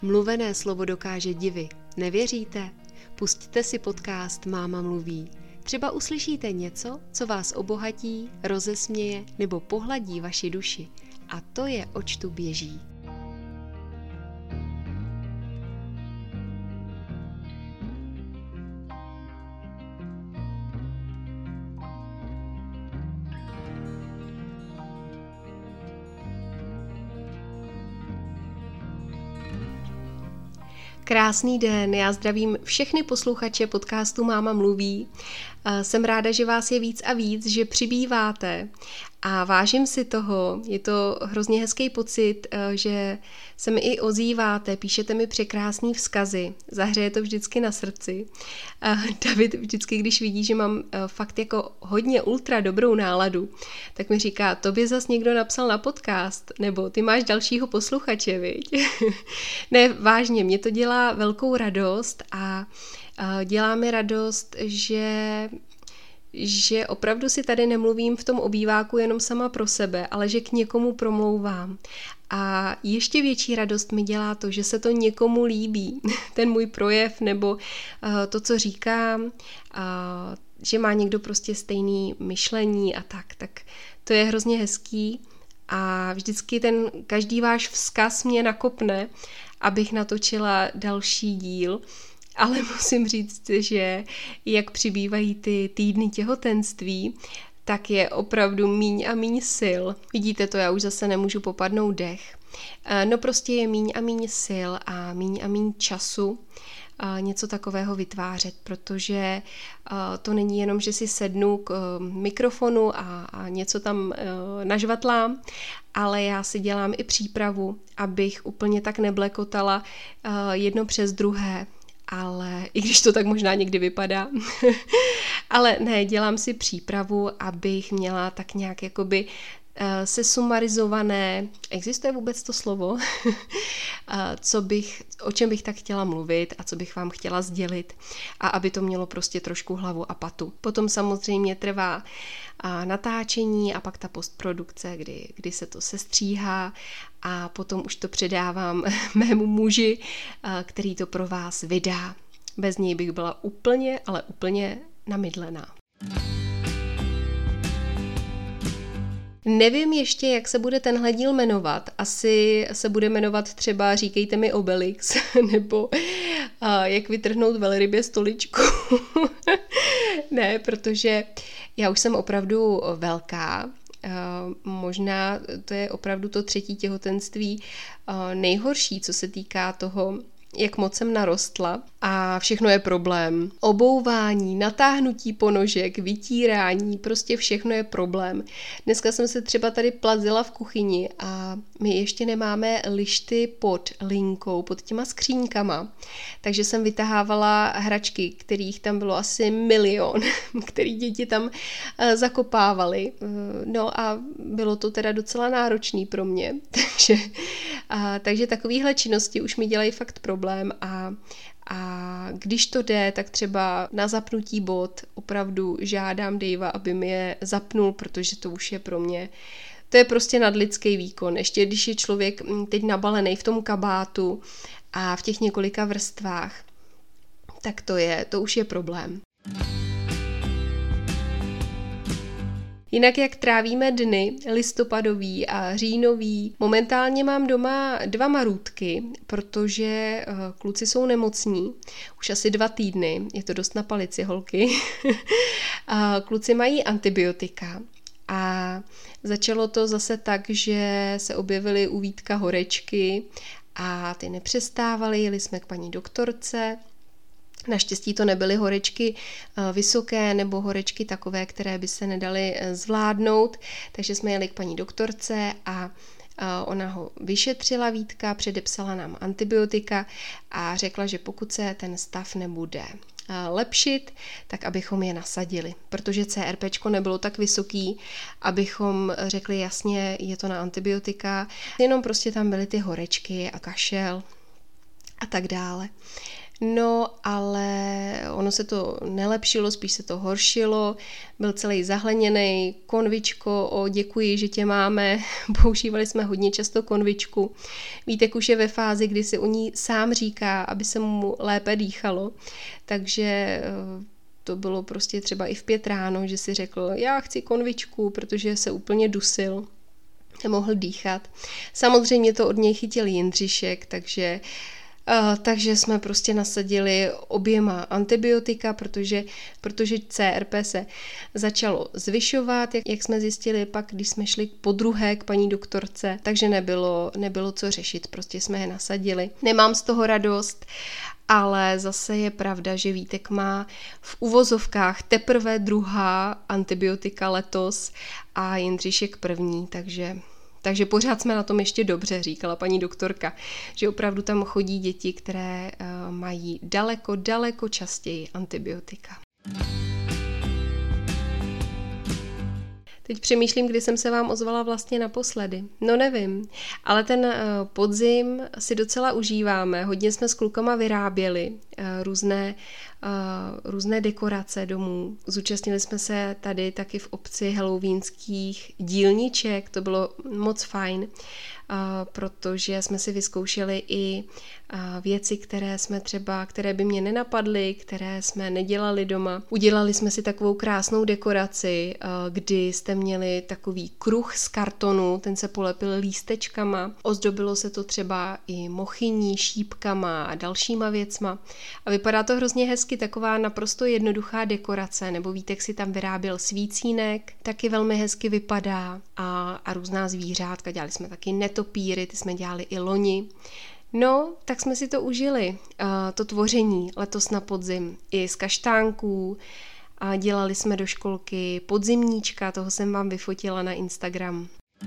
Mluvené slovo dokáže divy. Nevěříte? Pusťte si podcast Máma mluví. Třeba uslyšíte něco, co vás obohatí, rozesměje nebo pohladí vaši duši. A to je Oč tu běží. Krásný den, já zdravím všechny posluchače podcastu Máma mluví. Jsem ráda, že vás je víc a víc, že přibýváte a vážím si toho. Je to hrozně hezký pocit, že se mi i ozýváte, píšete mi překrásný vzkazy, zahřeje to vždycky na srdci. David vždycky, když vidí, že mám fakt jako hodně ultra dobrou náladu, tak mi říká, tobě zas někdo napsal na podcast, nebo ty máš dalšího posluchače, viď? Ne, vážně, mě to dělá velkou radost a dělá mi radost, že opravdu si tady nemluvím v tom obýváku jenom sama pro sebe, ale že k někomu promlouvám. A ještě větší radost mi dělá to, že se to někomu líbí, ten můj projev nebo to, co říkám, že má někdo prostě stejný myšlení a tak to je hrozně hezký a vždycky ten každý váš vzkaz mě nakopne, abych natočila další díl. Ale musím říct, že jak přibývají ty týdny těhotenství, tak je opravdu míň a míň sil. Vidíte to, já už zase nemůžu popadnout dech. No prostě je míň a míň sil a míň času něco takového vytvářet, protože to není jenom, že si sednu k mikrofonu a něco tam nažvatlám, ale já si dělám i přípravu, abych úplně tak neblekotala jedno přes druhé. Ale i když to tak možná někdy vypadá, ale ne, dělám si přípravu, abych měla tak nějak jakoby sesumarizované, existuje vůbec to slovo, o čem bych tak chtěla mluvit a co bych vám chtěla sdělit a aby to mělo prostě trošku hlavu a patu. Potom samozřejmě trvá natáčení a pak ta postprodukce, kdy se to sestříhá a potom už to předávám mému muži, který to pro vás vydá. Bez něj bych byla úplně, ale úplně namydlená. Nevím ještě, jak se bude tenhle díl jmenovat. Asi se bude jmenovat třeba Říkejte mi Obelix, nebo jak vytrhnout velrybě stoličku. Ne, protože já už jsem opravdu velká. Možná to je opravdu to 3. těhotenství nejhorší, co se týká toho, jak moc jsem narostla a všechno je problém. Obouvání, natáhnutí ponožek, vytírání, prostě všechno je problém. Dneska jsem se třeba tady plazila v kuchyni a my ještě nemáme lišty pod linkou, pod těma skříňkama, takže jsem vytahávala hračky, kterých tam bylo asi milion, který děti tam zakopávaly. No a bylo to teda docela náročný pro mě, takže takovýhle činnosti už mi dělají fakt problém a když to jde, tak třeba na zapnutí bot opravdu žádám Davea, aby mi je zapnul, protože to už je pro mě, to je prostě nadlidský výkon. Ještě když je člověk teď nabalený v tom kabátu a v těch několika vrstvách, tak to už je problém. Jinak jak trávíme dny, listopadový a říjnový. Momentálně mám doma 2 marůtky, protože kluci jsou nemocní. Už asi 2 týdny, je to dost na palici, holky. Kluci mají antibiotika a začalo to zase tak, že se objevily u Vítka horečky a ty nepřestávaly, jeli jsme k paní doktorce. Naštěstí to nebyly horečky vysoké nebo horečky takové, které by se nedaly zvládnout, takže jsme jeli k paní doktorce a ona ho vyšetřila, Vítka, předepsala nám antibiotika a řekla, že pokud se ten stav nebude lepšit, tak abychom je nasadili, protože CRPčko nebylo tak vysoký, abychom řekli jasně, je to na antibiotika, jenom prostě tam byly ty horečky a kašel a tak dále. No, ale ono se to nelepšilo, spíš se to horšilo, byl celý zahleněnej, konvičko, děkuji, že tě máme, používali jsme hodně často konvičku. Vítek už je ve fázi, kdy si o ní sám říká, aby se mu lépe dýchalo, takže to bylo prostě třeba i v 5 ráno, že si řekl, já chci konvičku, protože se úplně dusil, nemohl dýchat. Samozřejmě to od něj chytil Jindřišek, takže jsme prostě nasadili oběma antibiotika, protože CRP se začalo zvyšovat, jak jsme zjistili pak, když jsme šli podruhé k paní doktorce, takže nebylo co řešit, prostě jsme je nasadili. Nemám z toho radost, ale zase je pravda, že Vítek má v uvozovkách teprve 2. antibiotika letos a Jindřišek 1., takže pořád jsme na tom ještě dobře, říkala paní doktorka, že opravdu tam chodí děti, které mají daleko častěji antibiotika. Teď přemýšlím, kdy jsem se vám ozvala vlastně naposledy. No nevím, ale ten podzim si docela užíváme. Hodně jsme s klukama vyráběli různé dekorace domů. Zúčastnili jsme se tady taky v obci halloweenských dílniček, to bylo moc fajn, protože jsme si vyzkoušeli i věci, které by mě nenapadly, které jsme nedělali doma. Udělali jsme si takovou krásnou dekoraci, kdy jste měli takový kruh z kartonu, ten se polepil lístečkama, ozdobilo se to třeba i mochyní, šípkama a dalšíma věcma a vypadá to hrozně hezky, taková naprosto jednoduchá dekorace, nebo Vítek si tam vyráběl svícínek, taky velmi hezky vypadá a různá zvířátka, dělali jsme taky netopíry, ty jsme dělali i loni. No, tak jsme si to užili, to tvoření letos na podzim, i z kaštánků, a dělali jsme do školky podzimníčka, toho jsem vám vyfotila na Instagram.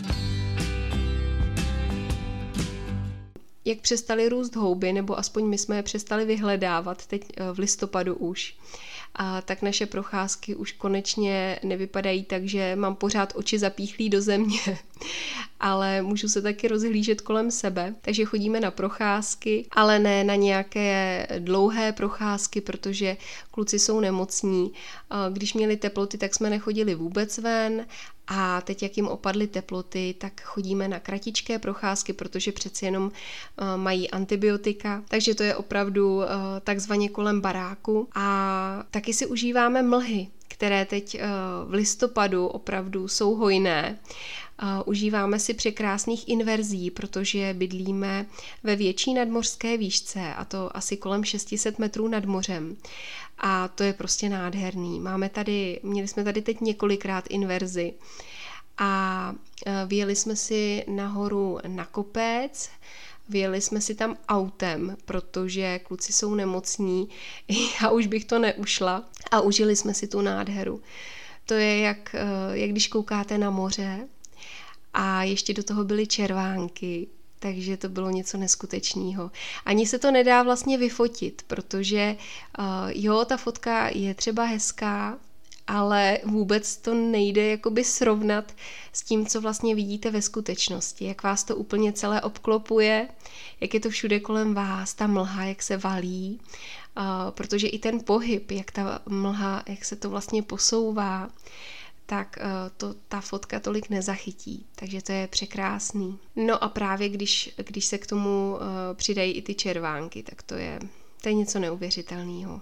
Jak přestaly růst houby, nebo aspoň my jsme je přestali vyhledávat teď v listopadu už, tak naše procházky už konečně nevypadají tak, že mám pořád oči zapíchlý do země, ale můžu se taky rozhlížet kolem sebe, takže chodíme na procházky, ale ne na nějaké dlouhé procházky, protože kluci jsou nemocní. Když měli teploty, tak jsme nechodili vůbec ven a teď, jak jim opadly teploty, tak chodíme na kratičké procházky, protože přeci jenom mají antibiotika, takže to je opravdu takzvaně kolem baráku a taky si užíváme mlhy, které teď v listopadu opravdu jsou hojné. Užíváme si překrásných inverzí, protože bydlíme ve větší nadmořské výšce, a to asi kolem 600 metrů nad mořem. A to je prostě nádherný. Měli jsme tady teď několikrát inverzi a vyjeli jsme si nahoru na kopec, vyjeli jsme si tam autem, protože kluci jsou nemocní, já už bych to neušla a užili jsme si tu nádheru. To je jak když koukáte na moře a ještě do toho byly červánky, takže to bylo něco neskutečného. Ani se to nedá vlastně vyfotit, protože ta fotka je třeba hezká, ale vůbec to nejde jakoby srovnat s tím, co vlastně vidíte ve skutečnosti, jak vás to úplně celé obklopuje, jak je to všude kolem vás, ta mlha, jak se valí, protože i ten pohyb, jak ta mlha, jak se to vlastně posouvá, tak ta fotka tolik nezachytí, takže to je překrásný. No a právě když se k tomu přidají i ty červánky, tak to je něco neuvěřitelného.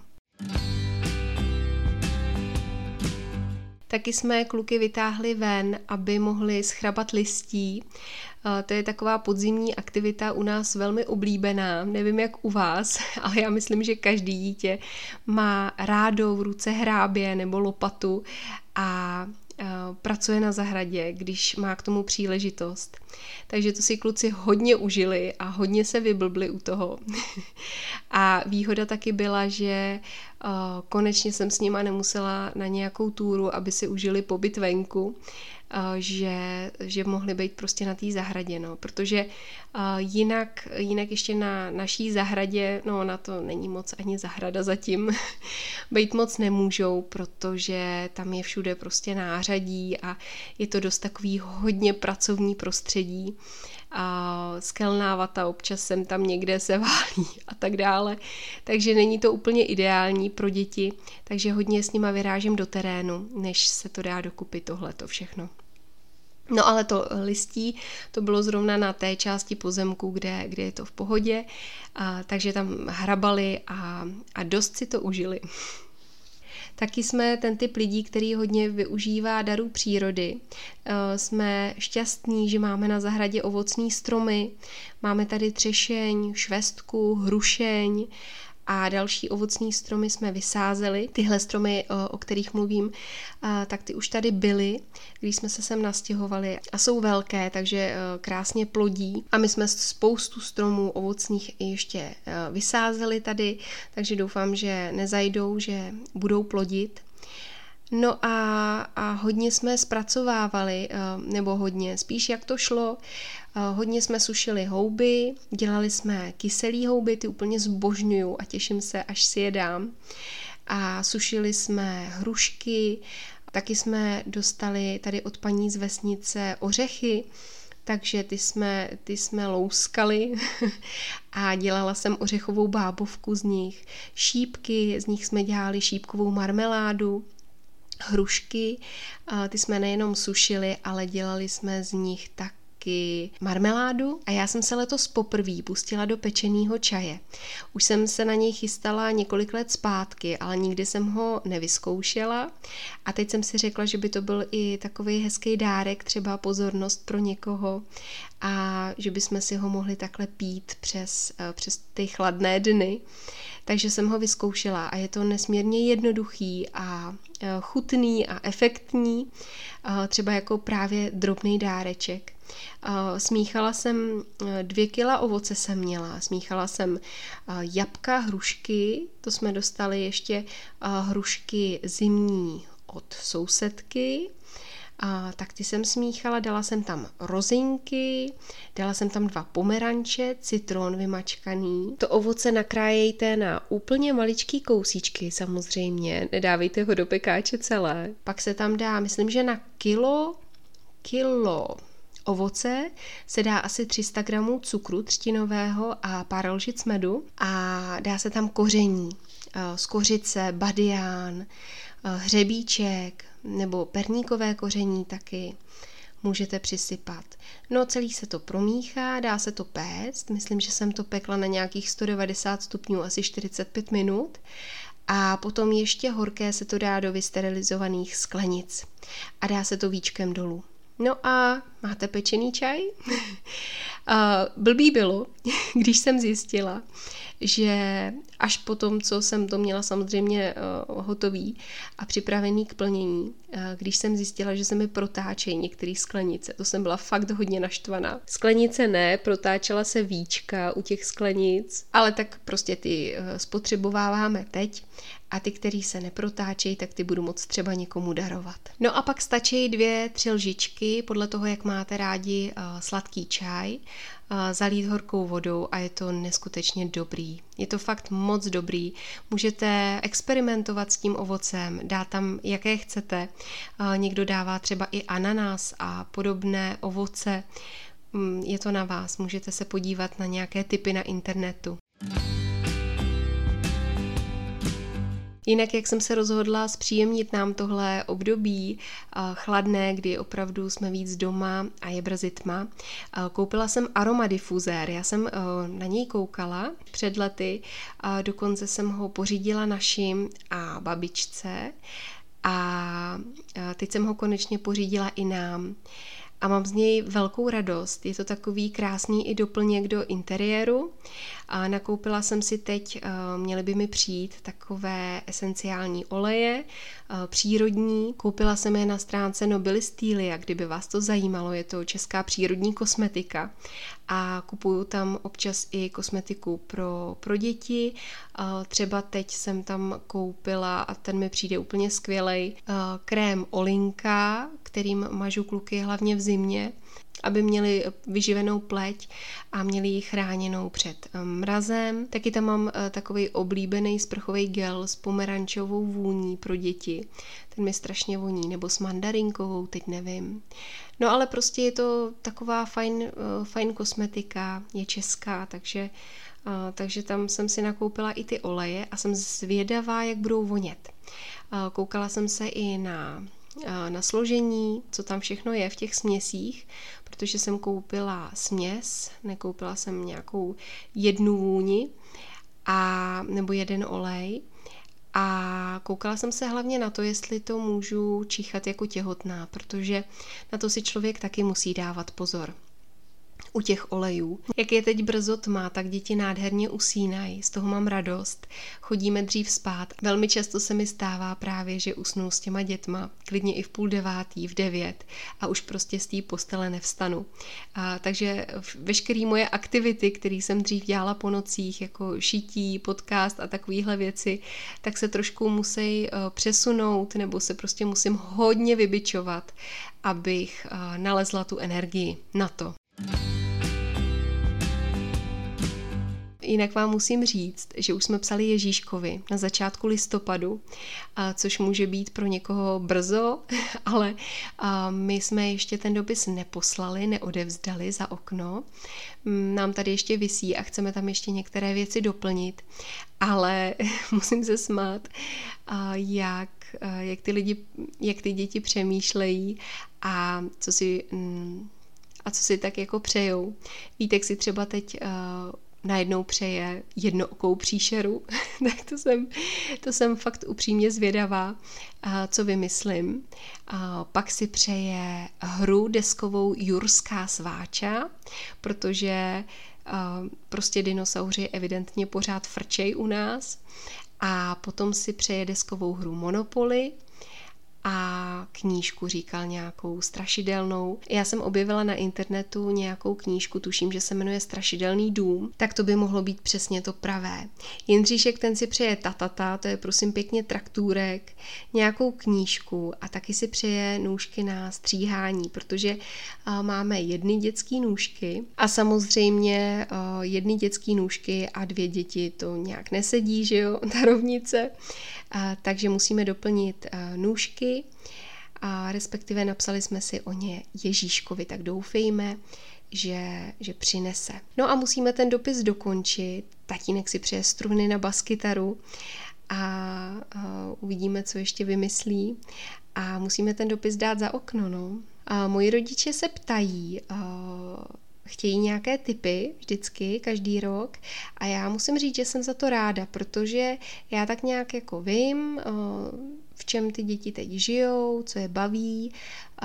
Taky jsme kluky vytáhli ven, aby mohli schrabat listí. To je taková podzimní aktivita u nás velmi oblíbená. Nevím, jak u vás, ale já myslím, že každý dítě má rádo v ruce hrábě nebo lopatu a pracuje na zahradě, když má k tomu příležitost. Takže to si kluci hodně užili a hodně se vyblbli u toho. A výhoda taky byla, že konečně jsem s nima nemusela na nějakou túru, aby si užili pobyt venku, že mohli být prostě na té zahradě, no, protože jinak ještě na naší zahradě, no na to není moc ani zahrada zatím, být moc nemůžou, protože tam je všude prostě nářadí a je to dost takový hodně pracovní prostředí a skelná vata občas sem tam někde se válí a tak dále. Takže není to úplně ideální pro děti, takže hodně s nima vyrážím do terénu, než se to dá dokupy tohleto všechno. No ale to listí, to bylo zrovna na té části pozemku, kde je to v pohodě, takže tam hrabali a dost si to užili. Taky jsme ten typ lidí, který hodně využívá darů přírody. Jsme šťastní, že máme na zahradě ovocné stromy, máme tady třešeň, švestku, hrušeň a další ovocné stromy jsme vysázeli. Tyhle stromy, o kterých mluvím, tak ty už tady byly, když jsme se sem nastěhovali a jsou velké, takže krásně plodí. A my jsme spoustu stromů ovocných ještě vysázeli tady, takže doufám, že nezajdou, že budou plodit. No a hodně jsme zpracovávali, nebo hodně, spíš jak to šlo, hodně jsme sušili houby, dělali jsme kyselý houby, ty úplně zbožňuju a těším se, až si je dám. A sušili jsme hrušky, taky jsme dostali tady od paní z vesnice ořechy, takže ty jsme louskali a dělala jsem ořechovou bábovku z nich. Šípky, z nich jsme dělali šípkovou marmeládu. Hrušky, ty jsme nejenom sušili, ale dělali jsme z nich taky marmeládu a já jsem se letos poprvé pustila do pečeného čaje. Už jsem se na něj chystala několik let zpátky, ale nikdy jsem ho nevyzkoušela a teď jsem si řekla, že by to byl i takový hezký dárek, třeba pozornost pro někoho a že bychom si ho mohli takhle pít přes ty chladné dny. Takže jsem ho vyzkoušela a je to nesmírně jednoduchý a chutný a efektní, třeba jako právě drobný dáreček. Smíchala jsem 2 kila ovoce jsem měla, smíchala jsem jabka, hrušky, to jsme dostali ještě hrušky zimní od sousedky, tak ty jsem smíchala, dala jsem tam rozinky, dala jsem tam 2 pomeranče, citron vymačkaný. To ovoce nakrájejte na úplně maličký kousíčky samozřejmě, nedávejte ho do pekáče celé. Pak se tam dá, myslím, že na kilo ovoce se dá asi 300 gramů cukru třtinového a pár lžic medu a dá se tam koření, skořice, badián, hřebíček nebo perníkové koření taky můžete přisypat. No celý se to promíchá, dá se to péct, myslím, že jsem to pekla na nějakých 190 stupňů asi 45 minut a potom ještě horké se to dá do vysterilizovaných sklenic a dá se to víčkem dolů. No a máte pečený čaj? Blbý bylo, když jsem zjistila, že až po tom, co jsem to měla samozřejmě hotový a připravený k plnění, když jsem zjistila, že se mi protáčejí některé sklenice, to jsem byla fakt hodně naštvaná. Sklenice ne, protáčela se víčka u těch sklenic, ale tak prostě ty spotřebováváme teď a ty, který se neprotáčejí, tak ty budu moct třeba někomu darovat. No a pak stačí 2-3 lžičky, podle toho, jak máte rádi sladký čaj, zalít horkou vodou a je to neskutečně dobrý. Je to fakt moc dobrý. Můžete experimentovat s tím ovocem, dát tam jaké chcete. Někdo dává třeba i ananas a podobné ovoce. Je to na vás, můžete se podívat na nějaké tipy na internetu. Jinak, jak jsem se rozhodla zpříjemnit nám tohle období chladné, kdy opravdu jsme víc doma a je brzy tma, koupila jsem aromadifuzér. Já jsem na něj koukala před lety, dokonce jsem ho pořídila našim a babičce a teď jsem ho konečně pořídila i nám. A mám z něj velkou radost. Je to takový krásný i doplněk do interiéru. A nakoupila jsem si teď, měly by mi přijít takové esenciální oleje, přírodní. Koupila jsem je na stránce Nobilistylia, kdyby vás to zajímalo, je to česká přírodní kosmetika. A kupuju tam občas i kosmetiku pro děti. Třeba teď jsem tam koupila, a ten mi přijde úplně skvělej, krém Olinka, kterým mažu kluky hlavně v zimě. aby měli vyživenou pleť a měli ji chráněnou před mrazem. Taky tam mám takový oblíbený sprchový gel s pomerančovou vůní pro děti. Ten mi strašně voní, nebo s mandarinkovou, teď nevím. No ale prostě je to taková fajn kosmetika, je česká, takže tam jsem si nakoupila i ty oleje a jsem zvědavá, jak budou vonět. Koukala jsem se i na složení, co tam všechno je v těch směsích, protože jsem koupila směs, nekoupila jsem nějakou jednu vůni nebo jeden olej a koukala jsem se hlavně na to, jestli to můžu číchat jako těhotná, protože na to si člověk taky musí dávat pozor. U těch olejů. Jak je teď brzo tma, tak děti nádherně usínají, z toho mám radost. Chodíme dřív spát. Velmi často se mi stává právě, že usnu s těma dětma, klidně i v 8:30, v 9 a už prostě z té postele nevstanu. Takže veškeré moje aktivity, které jsem dřív dělala po nocích, jako šití, podcast a takovéhle věci, tak se trošku musí přesunout nebo se prostě musím hodně vybičovat, abych nalezla tu energii na to. Jinak vám musím říct, že už jsme psali Ježíškovi na začátku listopadu, což může být pro někoho brzo, ale my jsme ještě ten dopis neposlali, neodevzdali za okno. Nám tady ještě visí a chceme tam ještě některé věci doplnit, ale musím se smát, jak ty děti přemýšlejí a co si tak jako přejou. Vítek si třeba teď najednou přeje jednookou příšeru, tak to jsem fakt upřímně zvědavá, co vymyslím. Pak si přeje hru deskovou Jurská sváča, protože prostě dinosauři evidentně pořád frčej u nás. A potom si přeje deskovou hru Monopoly, a knížku říkal nějakou strašidelnou. Já jsem objevila na internetu nějakou knížku, tuším, že se jmenuje Strašidelný dům, tak to by mohlo být přesně to pravé. Jindříšek ten si přeje tatata, to je prosím pěkně traktůrek, nějakou knížku a taky si přeje nůžky na stříhání, protože máme jedny dětský nůžky a samozřejmě jedny dětský nůžky a 2 děti to nějak nesedí, že jo, ta rovnice. Takže musíme doplnit nůžky a respektive napsali jsme si o ně Ježíškovi, tak doufejme, že přinese. No a musíme ten dopis dokončit. Tatínek si přeje struny na baskytaru a uvidíme, co ještě vymyslí. A musíme ten dopis dát za okno. No. A moji rodiče se ptají, chtějí nějaké tipy vždycky, každý rok a já musím říct, že jsem za to ráda, protože já tak nějak jako vím, v čem ty děti teď žijou, co je baví,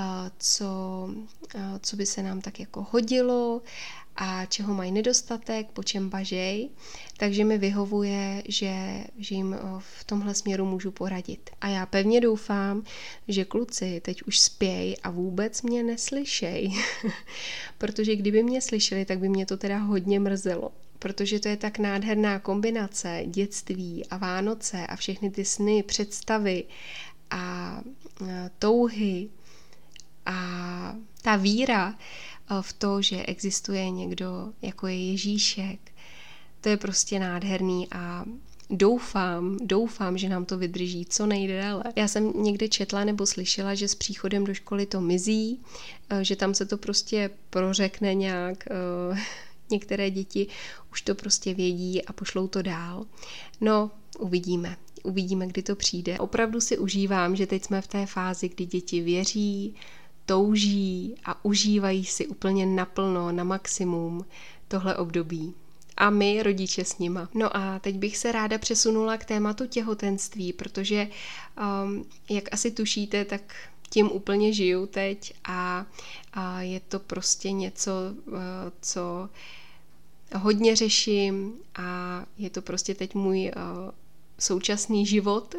co by se nám tak jako hodilo a čeho mají nedostatek, po čem bažej, takže mi vyhovuje, že jim v tomhle směru můžu poradit. A já pevně doufám, že kluci teď už spějí a vůbec mě neslyšej, protože kdyby mě slyšeli, tak by mě to teda hodně mrzelo, protože to je tak nádherná kombinace dětství a Vánoce a všechny ty sny, představy a touhy a ta víra v to, že existuje někdo, jako je Ježíšek. To je prostě nádherný a doufám, že nám to vydrží co nejdéle. Já jsem někde četla nebo slyšela, že s příchodem do školy to mizí, že tam se to prostě prořekne nějak, některé děti už to prostě vědí a pošlou to dál. No, uvidíme, kdy to přijde. Opravdu si užívám, že teď jsme v té fázi, kdy děti věří, touží a užívají si úplně naplno, na maximum tohle období. A my, rodiče, s nima. No a teď bych se ráda přesunula k tématu těhotenství, protože jak asi tušíte, tak tím úplně žiju teď a je to prostě něco, co hodně řeším a je to prostě teď můj současný život.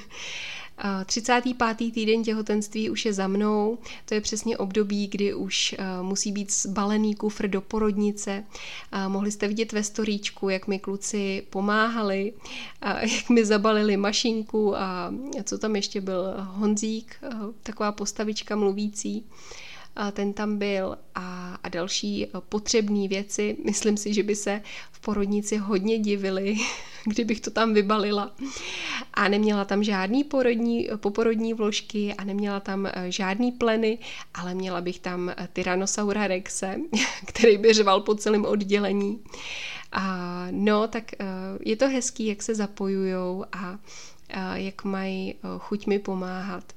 35. týden těhotenství už je za mnou, to je přesně období, kdy už musí být zbalený kufr do porodnice. Mohli jste vidět ve storíčku, jak mi kluci pomáhali, jak mi zabalili mašinku a co tam ještě byl Honzík, taková postavička mluvící. ten tam byl a další potřebné věci. Myslím si, že by se v porodnici hodně divili, kdybych to tam vybalila. A neměla tam žádný poporodní vložky a neměla tam žádný pleny, ale měla bych tam Tyrannosaura rexe, který by řval po celém oddělení. Tak je to hezký, jak se zapojujou a jak mají chuť mi pomáhat.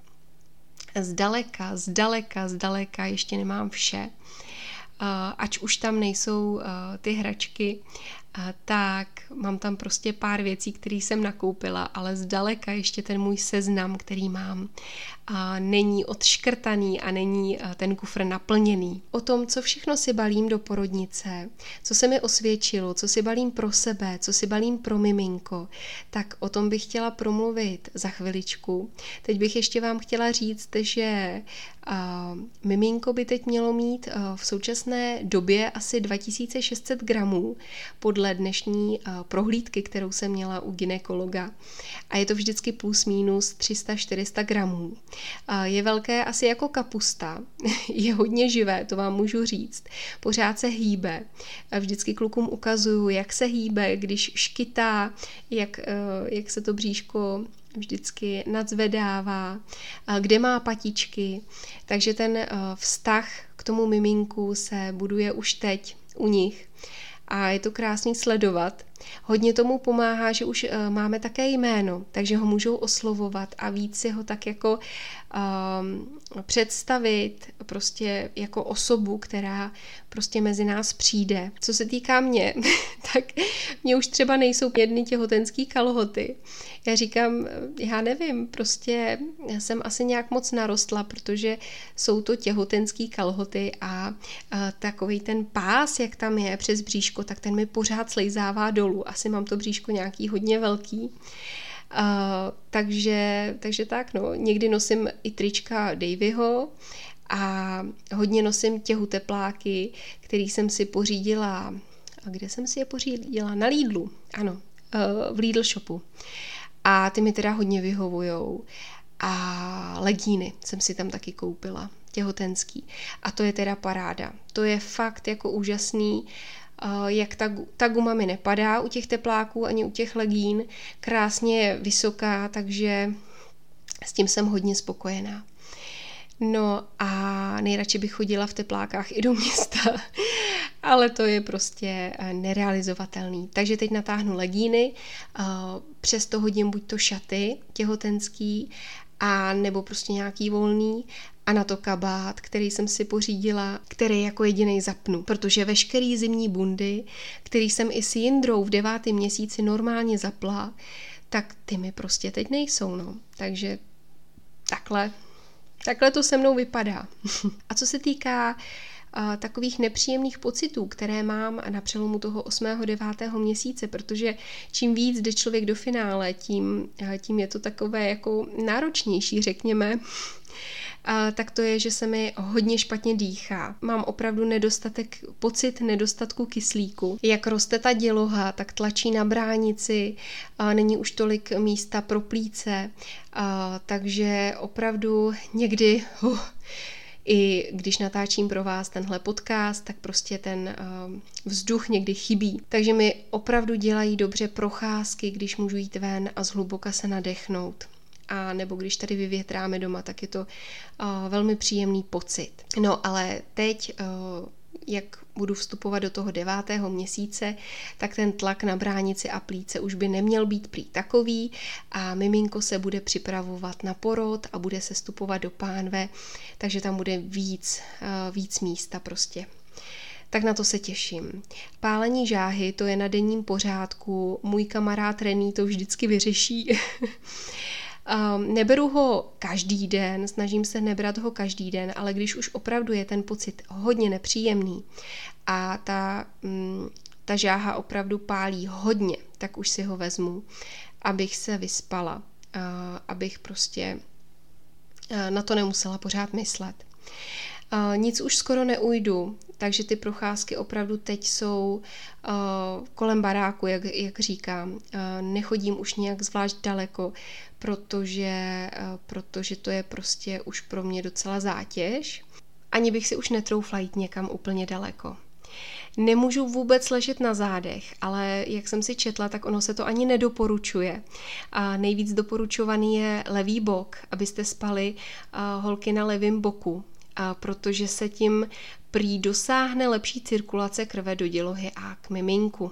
Zdaleka ještě nemám vše. Ač už tam nejsou ty hračky, tak mám tam prostě pár věcí, které jsem nakoupila, ale zdaleka ještě ten můj seznam, který mám, není odškrtaný a není ten kufr naplněný. O tom, co všechno si balím do porodnice, co se mi osvědčilo, co si balím pro sebe, co si balím pro miminko, tak o tom bych chtěla promluvit za chviličku. Teď bych ještě vám chtěla říct, že miminko by teď mělo mít v současné době asi 2600 gramů podle dnešní prohlídky, kterou jsem měla u gynekologa. A je to vždycky plus minus 300-400 gramů. Je velké asi jako kapusta, je hodně živé, to vám můžu říct. Pořád se hýbe. Vždycky klukům ukazuju, jak se hýbe, když škytá, jak se to bříško vždycky nadzvedává, kde má patičky. Takže ten vztah k tomu miminku se buduje už teď u nich. A je to krásný sledovat. Hodně tomu pomáhá, že už máme také jméno, takže ho můžou oslovovat a víc si ho tak jako představit prostě jako osobu, která prostě mezi nás přijde. Co se týká mě, tak mě už třeba nejsou jedny těhotenský kalhoty. Já říkám, já nevím, prostě jsem asi nějak moc narostla, protože jsou to těhotenský kalhoty a takovej ten pás, jak tam je přes bříško, tak ten mi pořád slejzává dolů. Asi mám to bříško nějaký hodně velký. Takže tak, no. Někdy nosím i trička Davyho a hodně nosím těhutepláky, který jsem si pořídila. A kde jsem si je pořídila? Na Lidlu, ano, v Lidl shopu. A ty mi teda hodně vyhovujou. A legíny jsem si tam taky koupila, těhotenský. A to je teda paráda. To je fakt jako úžasný, jak ta guma mi nepadá u těch tepláků ani u těch legín. Krásně je vysoká, takže s tím jsem hodně spokojená. No a nejradši bych chodila v teplákách i do města, ale to je prostě nerealizovatelný. Takže teď natáhnu legíny, přesto hodím buď to šaty těhotenský, a nebo prostě nějaký volný a na to kabát, který jsem si pořídila, který jako jedinej zapnu, protože veškerý zimní bundy, který jsem i s Jindrou v 9. měsíci normálně zapla, tak ty mi prostě teď nejsou, no. Takže takhle to se mnou vypadá. A co se týká takových nepříjemných pocitů, které mám na přelomu toho 8. 9. měsíce, protože čím víc jde člověk do finále, tím je to takové jako náročnější, řekněme, tak to je, že se mi hodně špatně dýchá. Mám opravdu pocit nedostatku kyslíku. Jak roste ta děloha, tak tlačí na bránici, není už tolik místa pro plíce, takže opravdu někdy i když natáčím pro vás tenhle podcast, tak prostě ten vzduch někdy chybí. Takže mi opravdu dělají dobře procházky, když můžu jít ven a zhluboka se nadechnout. A nebo když tady vyvětráme doma, tak je to velmi příjemný pocit. No ale teď, jak budu vstupovat do toho 9. měsíce, tak ten tlak na bránici a plíce už by neměl být prý takový a miminko se bude připravovat na porod a bude se vstupovat do pánve, takže tam bude víc místa prostě. Tak na to se těším. Pálení žáhy, to je na denním pořádku, můj kamarád Rený to vždycky vyřeší. Neberu ho každý den, snažím se nebrat ho každý den, ale když už opravdu je ten pocit hodně nepříjemný a ta žáha opravdu pálí hodně, tak už si ho vezmu, abych se vyspala, abych prostě na to nemusela pořád myslet. Nic už skoro neujdu, takže ty procházky opravdu teď jsou kolem baráku, jak říkám. Nechodím už nějak zvlášť daleko, protože to je prostě už pro mě docela zátěž. ani bych si už netroufla jít někam úplně daleko. Nemůžu vůbec ležet na zádech, ale jak jsem si četla, tak ono se to ani nedoporučuje. A nejvíc doporučovaný je levý bok, abyste spali holky na levém boku, protože se tím prý dosáhne lepší cirkulace krve do dělohy a k miminku.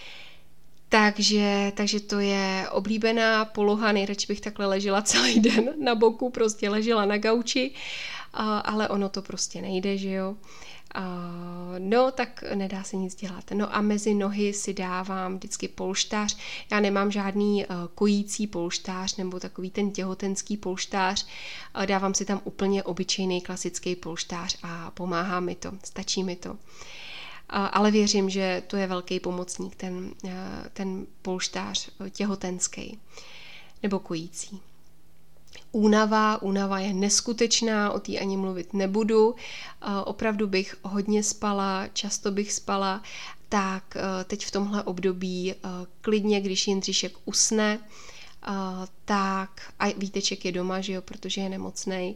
Takže to je oblíbená poloha, nejradši bych takhle ležela celý den na boku, prostě ležela na gauči, ale ono to prostě nejde, že jo. No, tak nedá se nic dělat. No a mezi nohy si dávám vždycky polštář. Já nemám žádný kojící polštář nebo takový ten těhotenský polštář. Dávám si tam úplně obyčejný klasický polštář a pomáhá mi to, stačí mi to. Ale věřím, že to je velký pomocník, ten polštář těhotenský nebo kojící. Únava je neskutečná, o té ani mluvit nebudu. Opravdu bych hodně spala, často bych spala, tak teď v tomhle období klidně, když Jindříšek usne, tak, a Víteček je doma, že jo, protože je nemocnej,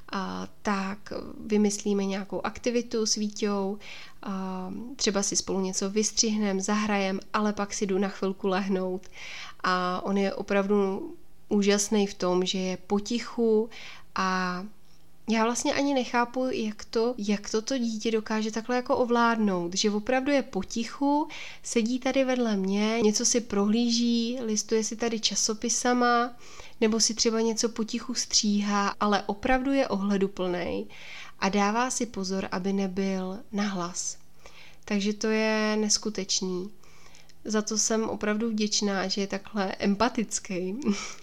tak vymyslíme nějakou aktivitu s Víťou, třeba si spolu něco vystřihnem, zahrajem, ale pak si jdu na chvilku lehnout. A on je opravdu úžasný v tom, že je potichu a já vlastně ani nechápu, jak to dítě dokáže takhle jako ovládnout, že opravdu je potichu, sedí tady vedle mě, něco si prohlíží, listuje si tady časopisama, nebo si třeba něco potichu stříhá, ale opravdu je ohleduplnej a dává si pozor, aby nebyl nahlas. Takže to je neskutečný. Za to jsem opravdu vděčná, že je takhle empatický.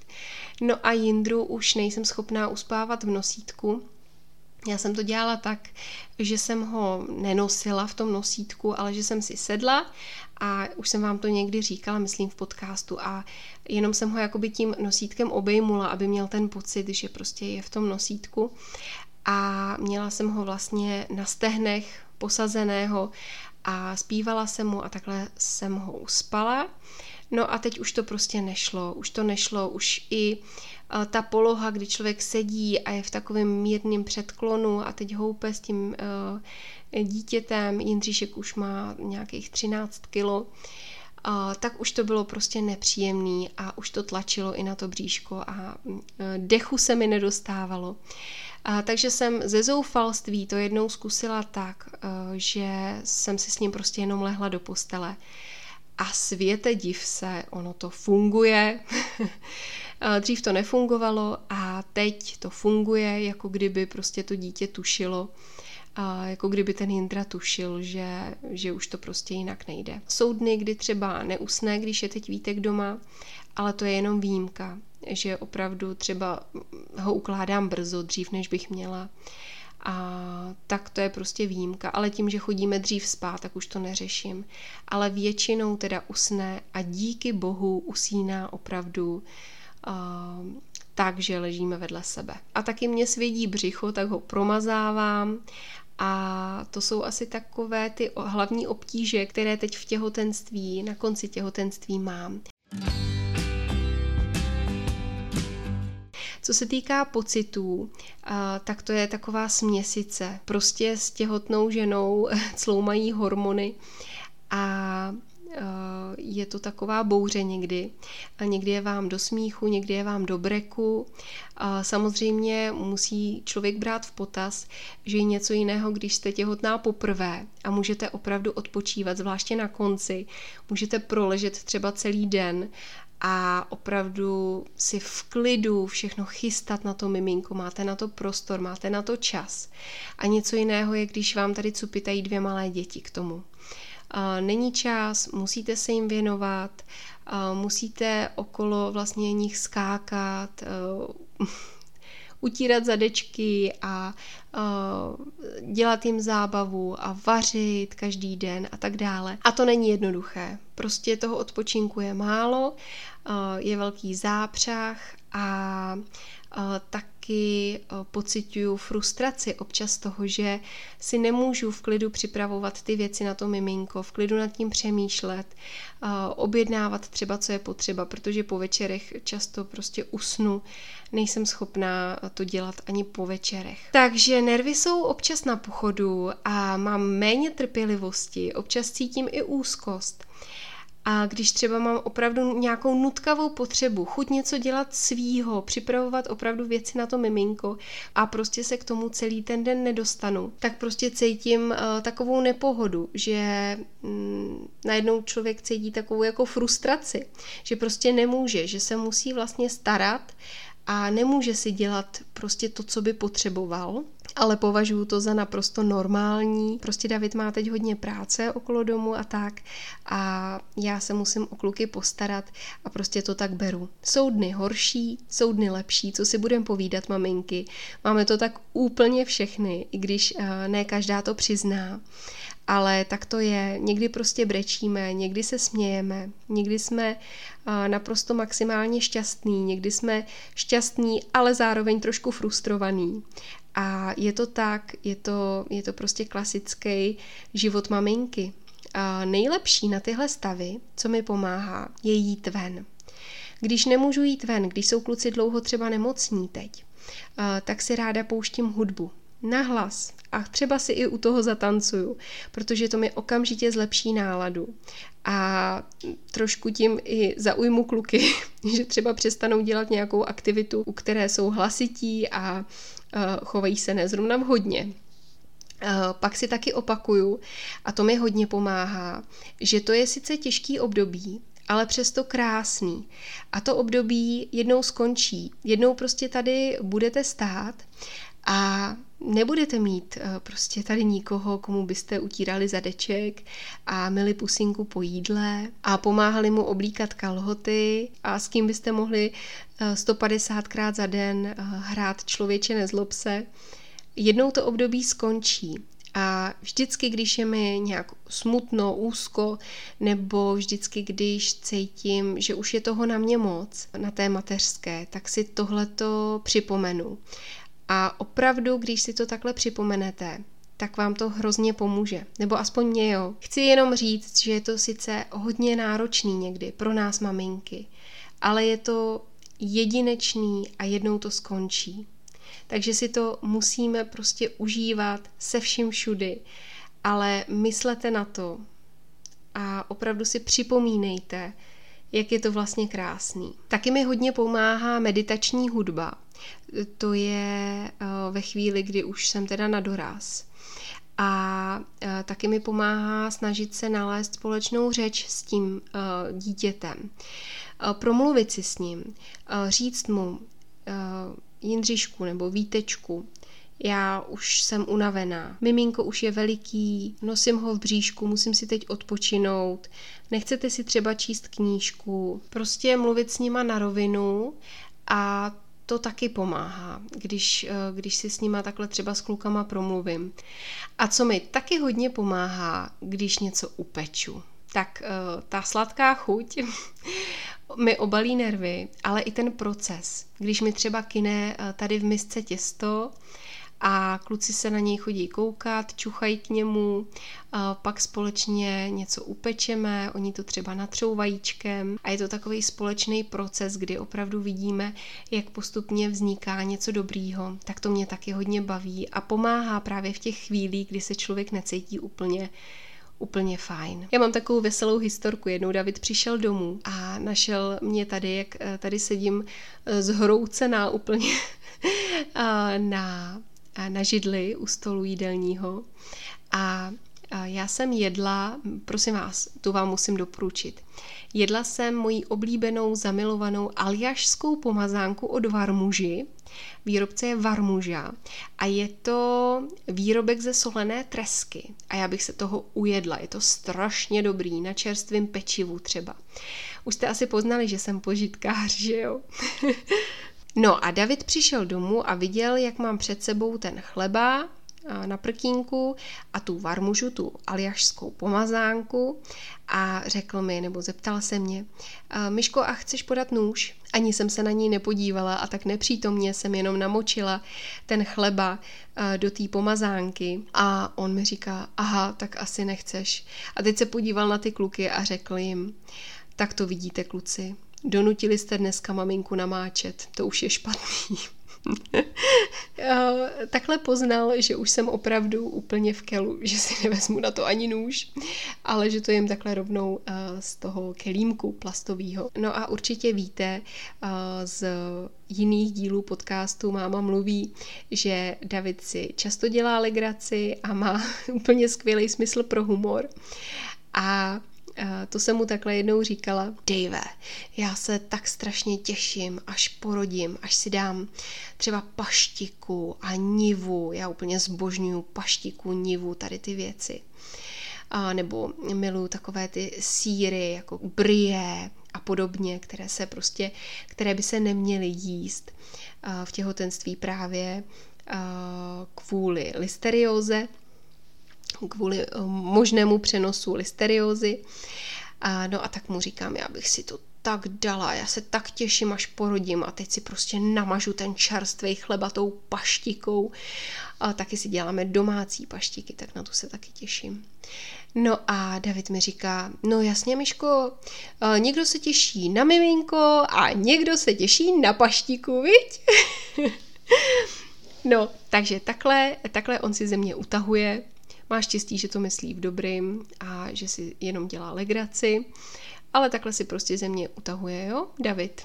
No a Jindru už nejsem schopná uspávat v nosítku. Já jsem to dělala tak, že jsem ho nenosila v tom nosítku, ale že jsem si sedla a už jsem vám to někdy říkala, myslím v podcastu, a jenom jsem ho jakoby tím nosítkem obejmula, aby měl ten pocit, že prostě je v tom nosítku. A měla jsem ho vlastně na stehnech posazeného a zpívala jsem mu a takhle jsem ho uspala. No a teď už to prostě nešlo, už i ta poloha, kdy člověk sedí a je v takovém mírném předklonu a teď houpe s tím dítětem, Jindříšek už má nějakých 13 kilo, tak už to bylo prostě nepříjemný a už to tlačilo i na to bříško a dechu se mi nedostávalo. Takže jsem ze zoufalství to jednou zkusila tak, že jsem si s ním prostě jenom lehla do postele. A světe div se, ono to funguje. Dřív to nefungovalo a teď to funguje, jako kdyby prostě to dítě tušilo, jako kdyby ten Jindra tušil, že už to prostě jinak nejde. Jsou dny, kdy třeba neusne, když je teď Vítek doma, ale to je jenom výjimka, že opravdu třeba ho ukládám brzo, dřív než bych měla. A tak to je prostě výjimka, ale tím, že chodíme dřív spát, tak už to neřeším. Ale většinou teda usne a díky bohu usíná opravdu tak, že ležíme vedle sebe. A taky mě svědí břicho, tak ho promazávám a to jsou asi takové ty hlavní obtíže, které teď v těhotenství, na konci těhotenství mám. Co se týká pocitů, tak to je taková směsice. Prostě s těhotnou ženou cloumají hormony a je to taková bouře někdy. A někdy je vám do smíchu, někdy je vám do breku. Samozřejmě musí člověk brát v potaz, že je něco jiného, když jste těhotná poprvé a můžete opravdu odpočívat, zvláště na konci. Můžete proležet třeba celý den a opravdu si v klidu všechno chystat na to miminko, máte na to prostor, máte na to čas. A něco jiného je, když vám tady cupitají 2 malé děti k tomu. Není čas, musíte se jim věnovat, musíte okolo vlastně nich skákat, utírat zadečky a dělat jim zábavu a vařit každý den a tak dále. A to není jednoduché. Prostě toho odpočinku je málo, je velký zápřah a taky pociťuju frustraci občas toho, že si nemůžu v klidu připravovat ty věci na to miminko, v klidu nad tím přemýšlet, objednávat třeba, co je potřeba, protože po večerech často prostě usnu, nejsem schopná to dělat ani po večerech. Takže nervy jsou občas na pochodu a mám méně trpělivosti, občas cítím i úzkost. A když třeba mám opravdu nějakou nutkavou potřebu, chuť něco dělat svýho, připravovat opravdu věci na to miminko a prostě se k tomu celý ten den nedostanu, tak prostě cítím takovou nepohodu, že najednou člověk cítí takovou jako frustraci, že prostě nemůže, že se musí vlastně starat a nemůže si dělat prostě to, co by potřeboval, ale považuji to za naprosto normální. Prostě David má teď hodně práce okolo domu a tak a já se musím o kluky postarat a prostě to tak beru. Jsou dny horší, jsou dny lepší, co si budeme povídat, maminky. Máme to tak úplně všechny, i když ne každá to přizná. Ale tak to je, někdy prostě brečíme, někdy se smějeme, někdy jsme naprosto maximálně šťastní, někdy jsme šťastní, ale zároveň trošku frustrovaní. A je to tak, je to prostě klasický život maminky. A nejlepší na tyhle stavy, co mi pomáhá, je jít ven. Když nemůžu jít ven, když jsou kluci dlouho třeba nemocní teď, tak si ráda pouštím hudbu. Nahlas a třeba si i u toho zatancuju, protože to mi okamžitě zlepší náladu a trošku tím i zaujmu kluky, že třeba přestanou dělat nějakou aktivitu, u které jsou hlasití a chovají se nezrovna vhodně. Pak si taky opakuju, a to mi hodně pomáhá, že to je sice těžký období, ale přesto krásný. A to období jednou skončí. Jednou prostě tady budete stát a nebudete mít prostě tady nikoho, komu byste utírali zadeček a myli pusinku po jídle a pomáhali mu oblíkat kalhoty a s kým byste mohli 150krát za den hrát Člověče nezlob se. Jednou to období skončí a vždycky, když je mi nějak smutno, úzko, nebo vždycky, když cítím, že už je toho na mě moc, na té mateřské, tak si tohleto připomenu. A opravdu, když si to takhle připomenete, tak vám to hrozně pomůže. Nebo aspoň mě, jo. Chci jenom říct, že je to sice hodně náročný někdy pro nás maminky, ale je to jedinečný a jednou to skončí. Takže si to musíme prostě užívat se vším všudy, ale myslete na to a opravdu si připomínejte, jak je to vlastně krásný. Taky mi hodně pomáhá meditační hudba. To je ve chvíli, kdy už jsem teda na doraz. A taky mi pomáhá snažit se nalézt společnou řeč s tím dítětem. Promluvit si s ním, říct mu Jindřišku nebo Vítečku, já už jsem unavená, miminko už je veliký, nosím ho v bříšku, musím si teď odpočinout, nechcete si třeba číst knížku, prostě mluvit s nima na rovinu a to taky pomáhá, když si s nima takhle třeba s klukama promluvím. A co mi taky hodně pomáhá, když něco upeču, tak ta sladká chuť mi obalí nervy, ale i ten proces. Když mi třeba kyne tady v misce těsto a kluci se na něj chodí koukat, čuchají k němu, pak společně něco upečeme, oni to třeba natřou vajíčkem a je to takový společný proces, kdy opravdu vidíme, jak postupně vzniká něco dobrýho, tak to mě taky hodně baví a pomáhá právě v těch chvílích, kdy se člověk necítí úplně fajn. Já mám takovou veselou historku. Jednou David přišel domů a našel mě tady, jak tady sedím zhroucená úplně na židli u stolu jídelního a já jsem jedla, prosím vás, tu vám musím doporučit. Jedla jsem moji oblíbenou, zamilovanou aljašskou pomazánku od Varmuži. Výrobce je Varmuža a je to výrobek ze solené tresky a já bych se toho ujedla. Je to strašně dobrý, na čerstvém pečivu třeba. Už jste asi poznali, že jsem požitkář, že jo? No a David přišel domů a viděl, jak mám před sebou ten chleba, na prkínku a tu varmužu, tu aljašskou pomazánku a řekl mi, nebo zeptal se mě, Myško, a chceš podat nůž? Ani jsem se na ní nepodívala a tak nepřítomně jsem jenom namočila ten chleba do té pomazánky a on mi říká, aha, tak asi nechceš. A teď se podíval na ty kluky a řekl jim, tak to vidíte, kluci, donutili jste dneska maminku namáčet, to už je špatný. Takhle poznal, že už jsem opravdu úplně v kelu, že si nevezmu na to ani nůž, ale že to jim takhle rovnou z toho kelímku plastového. No a určitě víte z jiných dílů podcastu Máma mluví, že David si často dělá legraci a má úplně skvělý smysl pro humor. A to jsem mu takhle jednou říkala, Dave, já se tak strašně těším, až porodím, až si dám třeba paštiku a nivu, já úplně zbožňuju paštiku, nivu, tady ty věci. Nebo miluju takové ty sýry, jako brie a podobně, které by se neměly jíst v těhotenství právě kvůli listerióze, kvůli možnému přenosu listeriózy. No a tak mu říkám, já bych si to tak dala, já se tak těším, až porodím a teď si prostě namažu ten čerstvý chleba tou paštikou. Taky si děláme domácí paštiky, tak na to se taky těším. No a David mi říká, no jasně, Myško, někdo se těší na miminko a někdo se těší na paštiku, viď? No, takže takhle on si ze mě utahuje. Má štěstí, že to myslí v dobrým a že si jenom dělá legraci, ale takhle si prostě ze mě utahuje, jo, David.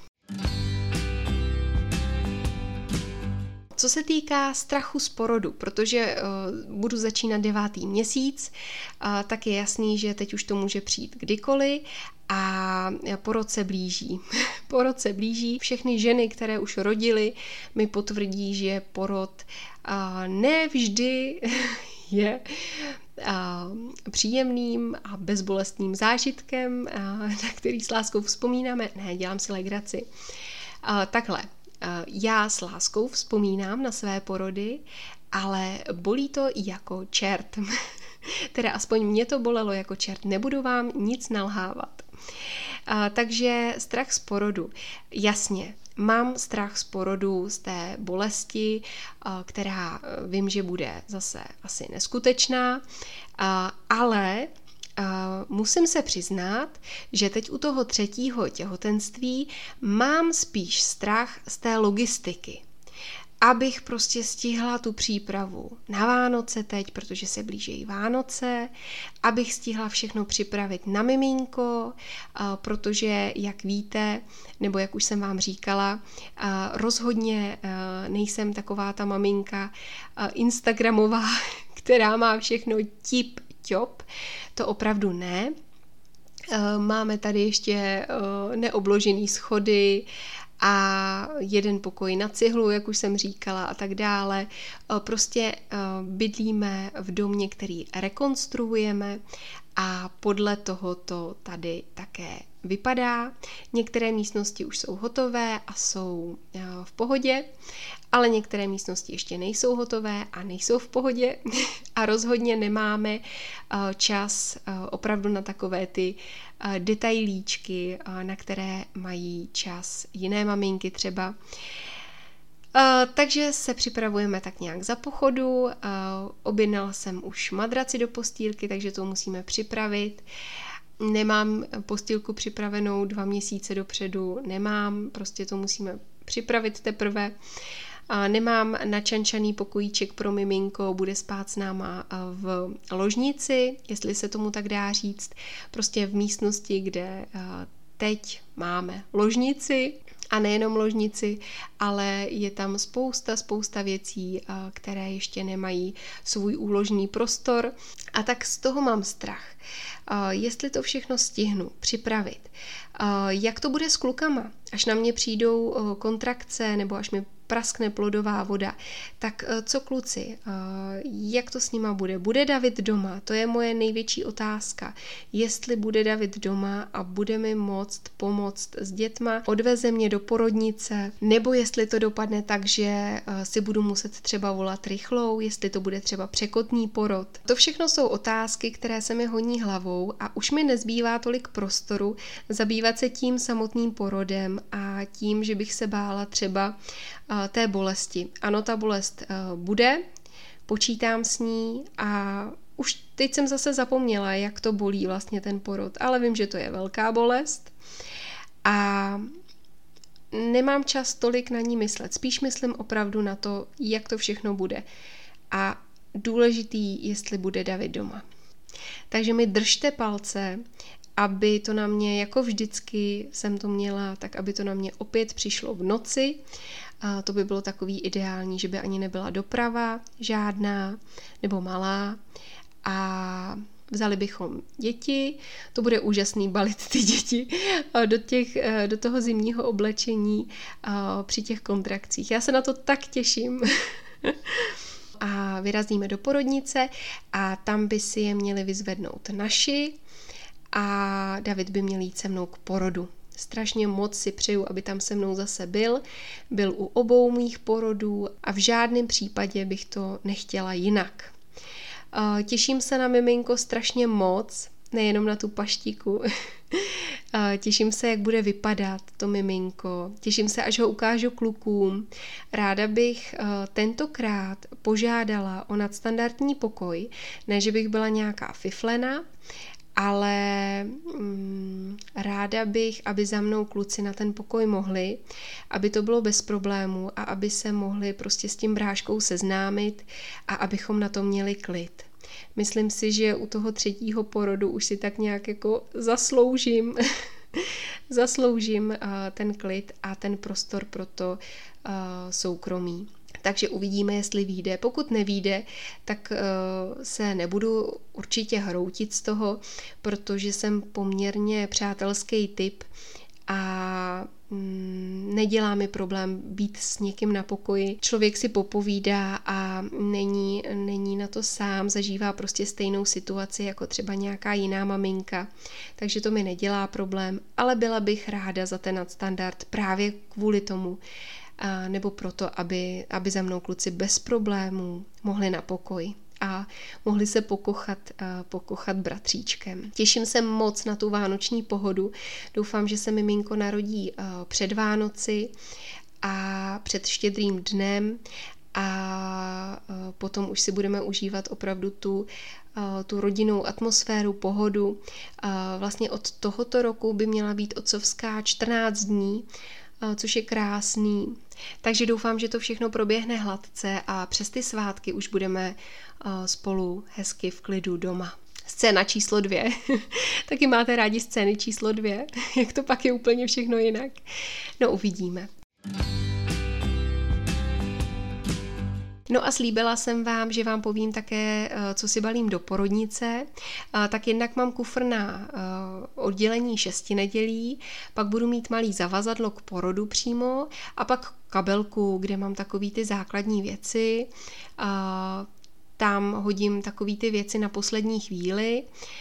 Co se týká strachu z porodu, protože budu začínat 9. měsíc, tak je jasný, že teď už to může přijít kdykoliv a porod se blíží. Porod se blíží. Všechny ženy, které už rodily, mi potvrdí, že porod ne vždy je příjemným a bezbolestným zážitkem, na který s láskou vzpomínáme. Ne, dělám si legraci. Takhle, já s láskou vzpomínám na své porody, ale bolí to jako čert. Teda aspoň mě to bolelo jako čert, nebudu vám nic nalhávat. Takže strach z porodu. Jasně, mám strach z porodu, z té bolesti, která vím, že bude zase asi neskutečná, ale musím se přiznat, že teď u toho 3. těhotenství mám spíš strach z té logistiky. Abych prostě stihla tu přípravu na Vánoce teď, protože se blíží Vánoce, abych stihla všechno připravit na miminko, protože, jak víte, nebo jak už jsem vám říkala, rozhodně nejsem taková ta maminka instagramová, která má všechno tip-top, to opravdu ne. Máme tady ještě neobložený schody, a jeden pokoj na cihlu, jak už jsem říkala, a tak dále. Prostě bydlíme v domě, který rekonstruujeme a podle toho to tady také vypadá. Některé místnosti už jsou hotové a jsou v pohodě, ale některé místnosti ještě nejsou hotové a nejsou v pohodě a rozhodně nemáme čas opravdu na takové ty detailíčky, na které mají čas jiné maminky třeba. Takže se připravujeme tak nějak za pochodu. Objednala jsem už madraci do postýlky, takže to musíme připravit. Nemám postýlku připravenou 2 měsíce dopředu, prostě to musíme připravit teprve. Nemám načančaný pokojíček pro miminko, bude spát s náma v ložnici, jestli se tomu tak dá říct, prostě v místnosti, kde teď máme ložnici a nejenom ložnici, ale je tam spousta věcí, které ještě nemají svůj úložný prostor a tak z toho mám strach. Jestli to všechno stihnu připravit, jak to bude s klukama, až na mě přijdou kontrakce nebo až mi praskne plodová voda. Tak co kluci, jak to s nima bude? Bude David doma? To je moje největší otázka. Jestli bude David doma a bude mi moct pomoct s dětma, odveze mě do porodnice, nebo jestli to dopadne tak, že si budu muset třeba volat rychlou, jestli to bude třeba překotný porod. To všechno jsou otázky, které se mi honí hlavou a už mi nezbývá tolik prostoru zabývat se tím samotným porodem a tím, že bych se bála třeba té bolesti. Ano, ta bolest bude, počítám s ní a už teď jsem zase zapomněla, jak to bolí vlastně ten porod, ale vím, že to je velká bolest a nemám čas tolik na ní myslet. Spíš myslím opravdu na to, jak to všechno bude. A důležitý, jestli bude David doma. Takže mi držte palce, aby to na mě, jako vždycky jsem to měla, tak aby to na mě opět přišlo v noci. A to by bylo takový ideální, že by ani nebyla doprava žádná nebo malá a vzali bychom děti, to bude úžasný balit ty děti do toho zimního oblečení při těch kontrakcích. Já se na to tak těším. A vyrazíme do porodnice a tam by si je měli vyzvednout naši a David by měl jít se mnou k porodu. Strašně moc si přeju, aby tam se mnou zase byl u obou mých porodů a v žádném případě bych to nechtěla jinak. Těším se na miminko strašně moc, nejenom na tu paštiku. Těším se, jak bude vypadat to miminko. Těším se, až ho ukážu klukům. Ráda bych tentokrát požádala o nadstandardní pokoj, ne, že bych byla nějaká fiflena, ale ráda bych, aby za mnou kluci na ten pokoj mohli, aby to bylo bez problémů a aby se mohli prostě s tím bráškou seznámit a abychom na to měli klid. Myslím si, že u toho 3. porodu už si tak nějak jako zasloužím ten klid a ten prostor pro to soukromí. Takže uvidíme, jestli vyjde. Pokud nevyjde, tak se nebudu určitě hroutit z toho, protože jsem poměrně přátelský typ a nedělá mi problém být s někým na pokoji. Člověk si popovídá a není na to sám, zažívá prostě stejnou situaci jako třeba nějaká jiná maminka. Takže to mi nedělá problém, ale byla bych ráda za ten nadstandard právě kvůli tomu, nebo proto, aby za mnou kluci bez problémů mohli na pokoj a mohli se pokochat bratříčkem. Těším se moc na tu vánoční pohodu. Doufám, že se miminko narodí před Vánoci a před Štědrým dnem a potom už si budeme užívat opravdu tu rodinnou atmosféru, pohodu. Vlastně od tohoto roku by měla být otcovská 14 dní, což je krásný. Takže doufám, že to všechno proběhne hladce a přes ty svátky už budeme spolu hezky v klidu doma. Scéna číslo 2. Taky máte rádi scény číslo 2? Jak to pak je úplně všechno jinak? No, uvidíme. No a slíbila jsem vám, že vám povím také, co si balím do porodnice. Tak jednak mám kufr na oddělení 6 nedělí, pak budu mít malý zavazadlo k porodu přímo a pak kabelku, kde mám takový ty základní věci. Tam hodím takový ty věci na poslední chvíli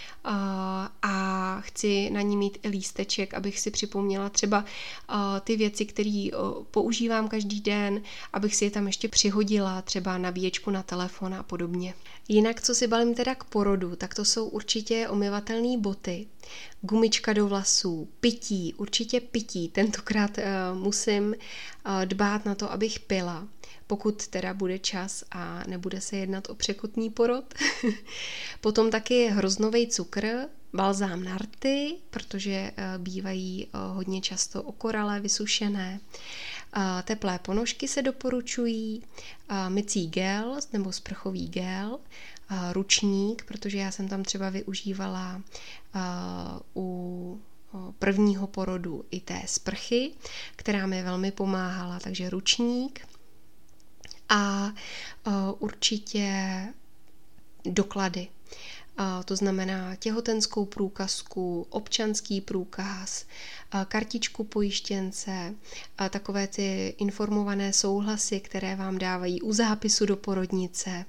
a chci na ní mít i lísteček, abych si připomněla třeba ty věci, které používám každý den, abych si je tam ještě přihodila, třeba nabíječku na telefon a podobně. Jinak, co si balím teda k porodu, tak to jsou určitě omyvatelné boty, gumička do vlasů, pití, určitě pití. Tentokrát musím dbát na to, abych pila, pokud teda bude čas a nebude se jednat o překotný porod. Potom taky hroznovej cukr, balzám na rty, protože bývají hodně často okoralé, vysušené. Teplé ponožky se doporučují, mycí gel nebo sprchový gel, ručník, protože já jsem tam třeba využívala u prvního porodu i té sprchy, která mi velmi pomáhala, takže ručník a určitě doklady. to znamená těhotenskou průkazku, občanský průkaz, kartičku pojištěnce, takové ty informované souhlasy, které vám dávají u zápisu do porodnice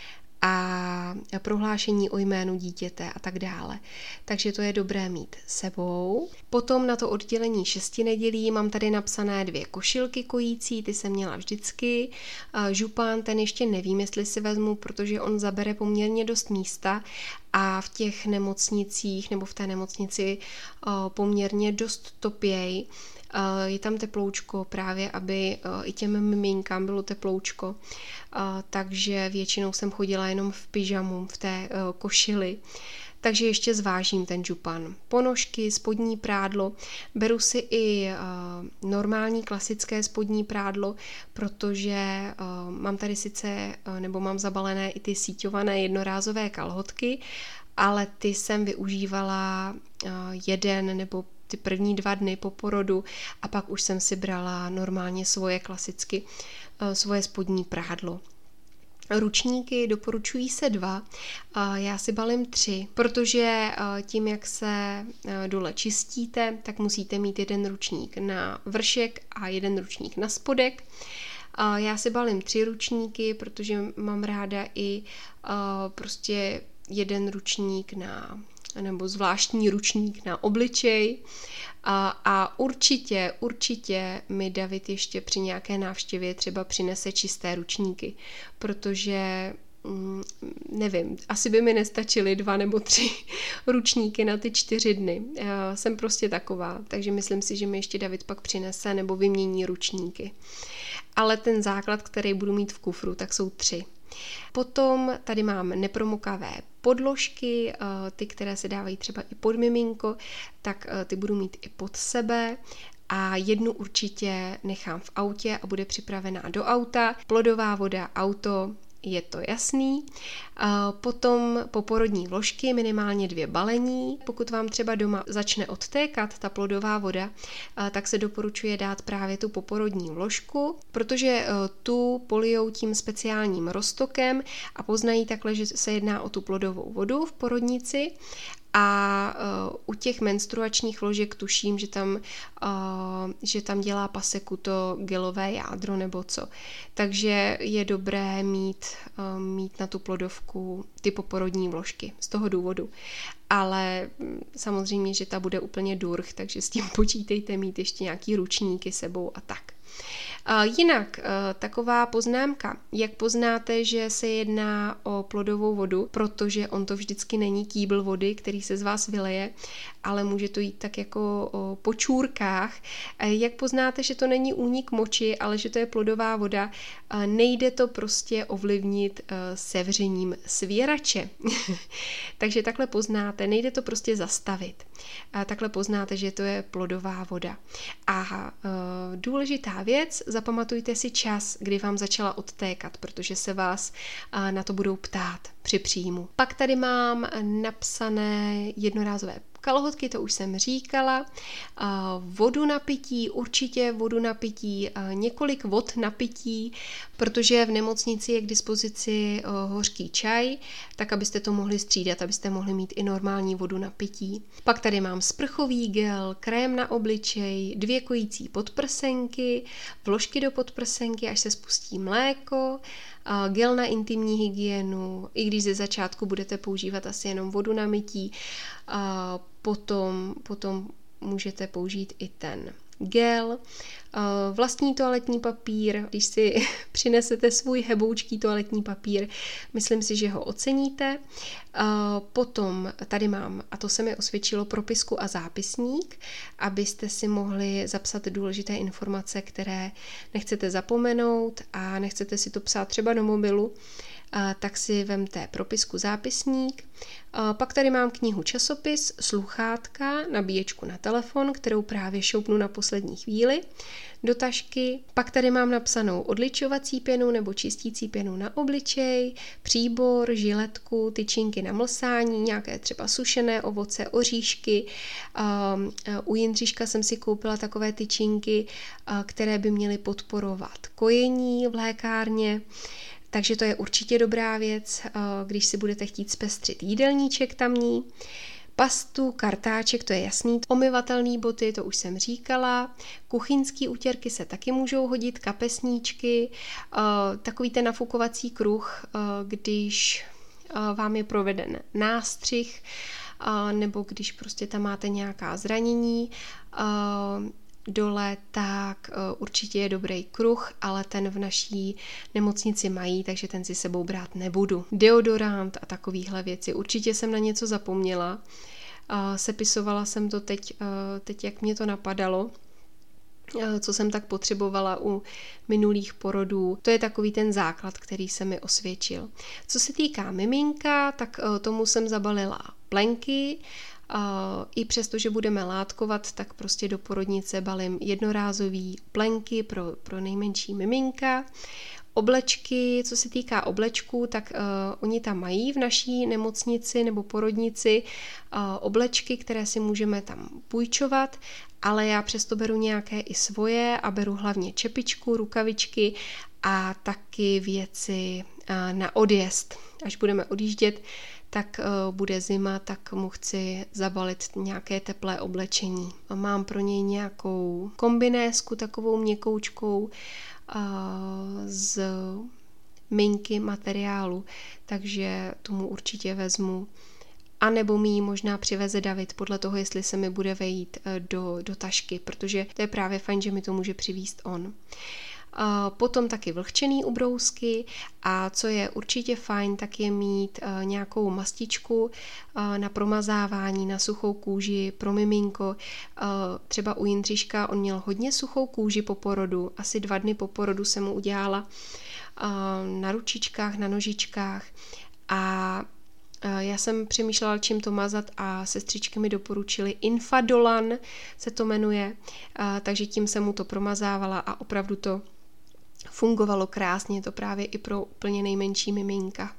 a prohlášení o jménu dítěte a tak dále. Takže to je dobré mít sebou. Potom na to oddělení 6 nedělí mám tady napsané 2 košilky kojící, ty jsem měla vždycky. Župán, ten ještě nevím, jestli si vezmu, protože on zabere poměrně dost místa a v těch nemocnicích nebo v té nemocnici poměrně dost topěj. Je tam teploučko právě, aby i těm miminkám bylo teploučko. Takže většinou jsem chodila jenom v pyžamu, v té košili. Takže ještě zvážím ten župan. Ponožky, spodní prádlo. Beru si i normální klasické spodní prádlo, protože mám tady sice, nebo mám zabalené i ty síťované jednorázové kalhotky, ale ty jsem využívala jeden nebo ty první 2 dny po porodu a pak už jsem si brala normálně svoje spodní prádlo. Ručníky doporučují se 2, já si balím 3, protože tím, jak se dole čistíte, tak musíte mít 1 ručník na vršek a 1 ručník na spodek. Já si balím 3 ručníky, protože mám ráda i prostě 1 ručník nebo zvláštní ručník na obličej a určitě mi David ještě při nějaké návštěvě třeba přinese čisté ručníky, protože nevím, asi by mi nestačily 2 nebo 3 ručníky na ty 4 dny. Jsem prostě taková, takže myslím si, že mi ještě David pak přinese nebo vymění ručníky. Ale ten základ, který budu mít v kufru, tak jsou 3. Potom tady mám nepromokavé podložky, ty, které se dávají třeba i pod miminko, tak ty budu mít i pod sebe a 1 určitě nechám v autě a bude připravená do auta. Plodová voda, auto, je to jasný. Potom poporodní vložky, minimálně 2 balení. Pokud vám třeba doma začne odtékat ta plodová voda, tak se doporučuje dát právě tu poporodní vložku, protože tu polijou tím speciálním roztokem a poznají takhle, že se jedná o tu plodovou vodu v porodnici. A u těch menstruačních vložek tuším, že tam dělá paseku to gelové jádro nebo co. Takže je dobré mít na tu plodovku ty poporodní vložky z toho důvodu. Ale samozřejmě, že ta bude úplně durch, takže s tím počítejte mít ještě nějaký ručníky sebou a tak. Jinak taková poznámka, jak poznáte, že se jedná o plodovou vodu, protože on to vždycky není kýbl vody, který se z vás vyleje, ale může to jít tak jako po čůrkách. Jak poznáte, že to není únik moči, ale že to je plodová voda, nejde to prostě ovlivnit sevřením svěrače. Takže takhle poznáte, nejde to prostě zastavit. Takhle poznáte, že to je plodová voda. A důležitá věc, zapamatujte si čas, kdy vám začala odtékat, protože se vás na to budou ptát při příjmu. Pak tady mám napsané jednorázové kalhotky, to už jsem říkala. Vodu na pití, určitě vodu na pití, několik vod na pití, protože v nemocnici je k dispozici hořký čaj, tak abyste to mohli střídat, abyste mohli mít i normální vodu na pití. Pak tady mám sprchový gel, krém na obličej, 2 kojící podprsenky, vložky do podprsenky, až se spustí mléko, gel na intimní hygienu, i když ze začátku budete používat asi jenom vodu na mytí, potom můžete použít i ten gel, vlastní toaletní papír, když si přinesete svůj heboučký toaletní papír, myslím si, že ho oceníte. Potom tady mám, a to se mi osvědčilo, propisku a zápisník, abyste si mohli zapsat důležité informace, které nechcete zapomenout a nechcete si to psát třeba do mobilu, tak si vemte propisku, zápisník. Pak tady mám knihu, časopis, sluchátka, nabíječku na telefon, kterou právě šoupnu na poslední chvíli, do tašky. Pak tady mám napsanou odličovací pěnu nebo čistící pěnu na obličej, příbor, žiletku, tyčinky na mlsání, nějaké třeba sušené ovoce, oříšky. U Jindříška jsem si koupila takové tyčinky, které by měly podporovat kojení v lékárně. Takže to je určitě dobrá věc, když si budete chtít zpestřit jídelníček tamní. Pastu, kartáček, to je jasný. Omyvatelné boty, to už jsem říkala. Kuchyňský utěrky se taky můžou hodit, kapesníčky, takový ten nafukovací kruh, když vám je proveden nástřih, nebo když prostě tam máte nějaká zranění dole, tak určitě je dobrý kruh, ale ten v naší nemocnici mají, takže ten si sebou brát nebudu. Deodorant a takovýhle věci. Určitě jsem na něco zapomněla. Sepisovala jsem to teď, jak mě to napadalo, co jsem tak potřebovala u minulých porodů. To je takový ten základ, který se mi osvědčil. Co se týká miminka, tak tomu jsem zabalila plenky. I přesto, že budeme látkovat, tak prostě do porodnice balím jednorázový plenky pro nejmenší miminka. Oblečky, co se týká oblečků, tak oni tam mají v naší nemocnici nebo porodnici oblečky, které si můžeme tam půjčovat, ale já přesto beru nějaké i svoje a beru hlavně čepičku, rukavičky a taky věci na odjezd. Až budeme odjíždět, tak bude zima, tak mu chci zabalit nějaké teplé oblečení. Mám pro něj nějakou kombinésku, takovou měkoučkou, z minky materiálu, takže tomu určitě vezmu. A nebo mi ji možná přiveze David, podle toho, jestli se mi bude vejít do tašky, protože to je právě fajn, že mi to může přivízt on. Potom taky vlhčený ubrousky a co je určitě fajn, tak je mít nějakou mastičku na promazávání, na suchou kůži pro miminko. Třeba u Jindřiška on měl hodně suchou kůži po porodu, asi 2 dny po porodu jsem mu udělala na ručičkách, na nožičkách a já jsem přemýšlela, čím to mazat a sestřičky mi doporučily Infadolan, se to jmenuje, takže tím jsem mu to promazávala a opravdu to fungovalo krásně, to právě i pro úplně nejmenší miminka.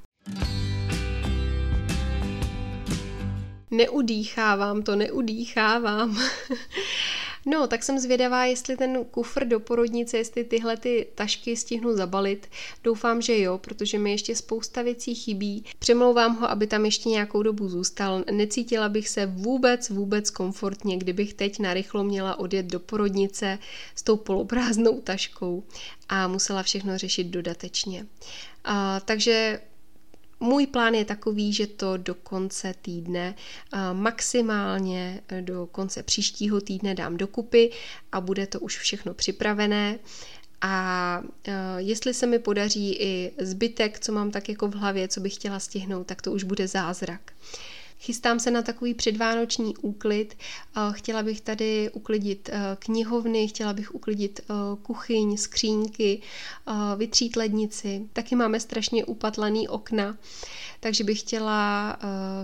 Neudýchávám. No, tak jsem zvědavá, jestli ten kufr do porodnice, jestli tyhle ty tašky stihnu zabalit. Doufám, že jo, protože mi ještě spousta věcí chybí. Přemlouvám ho, aby tam ještě nějakou dobu zůstal. Necítila bych se vůbec komfortně, kdybych teď narychlo měla odjet do porodnice s tou poloprázdnou taškou a musela všechno řešit dodatečně. Takže můj plán je takový, že to do konce týdne, maximálně do konce příštího týdne dám dokupy a bude to už všechno připravené. A jestli se mi podaří i zbytek, co mám tak jako v hlavě, co bych chtěla stihnout, tak to už bude zázrak. Chystám se na takový předvánoční úklid. Chtěla bych tady uklidit knihovny, chtěla bych uklidit kuchyň, skřínky, vytřít lednici. Taky máme strašně upatlaný okna, takže bych chtěla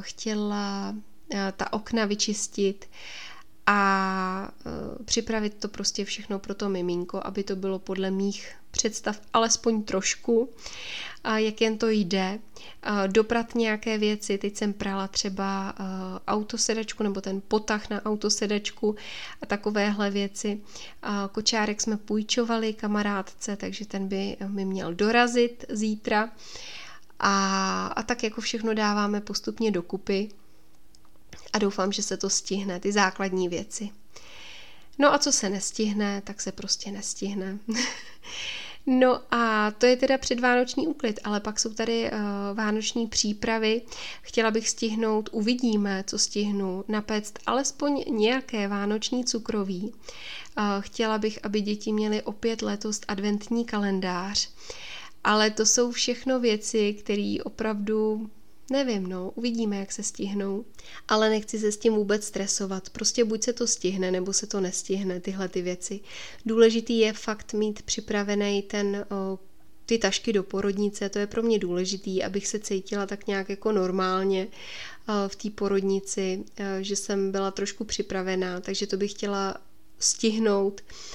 ta okna vyčistit a připravit to prostě všechno pro to miminko, aby to bylo podle mých představ alespoň trošku, jak jen to jde. Doprat nějaké věci, teď jsem prala třeba autosedačku nebo ten potah na autosedačku a takovéhle věci. Kočárek jsme půjčovali kamarádce, takže ten by mi měl dorazit zítra a tak jako všechno dáváme postupně dokupy a doufám, že se to stihne, ty základní věci. No a co se nestihne, tak se prostě nestihne. No a to je teda předvánoční úklid, ale pak jsou tady vánoční přípravy. Chtěla bych stihnout, uvidíme, co stihnu, napéct alespoň nějaké vánoční cukroví. Chtěla bych, aby děti měly opět letos adventní kalendář, ale to jsou všechno věci, které opravdu nevím, uvidíme, jak se stihnou, ale nechci se s tím vůbec stresovat, prostě buď se to stihne, nebo se to nestihne, tyhle ty věci. Důležitý je fakt mít připravený ty tašky do porodnice, to je pro mě důležitý, abych se cítila tak nějak jako normálně v té porodnici, že jsem byla trošku připravená, takže to bych chtěla stihnout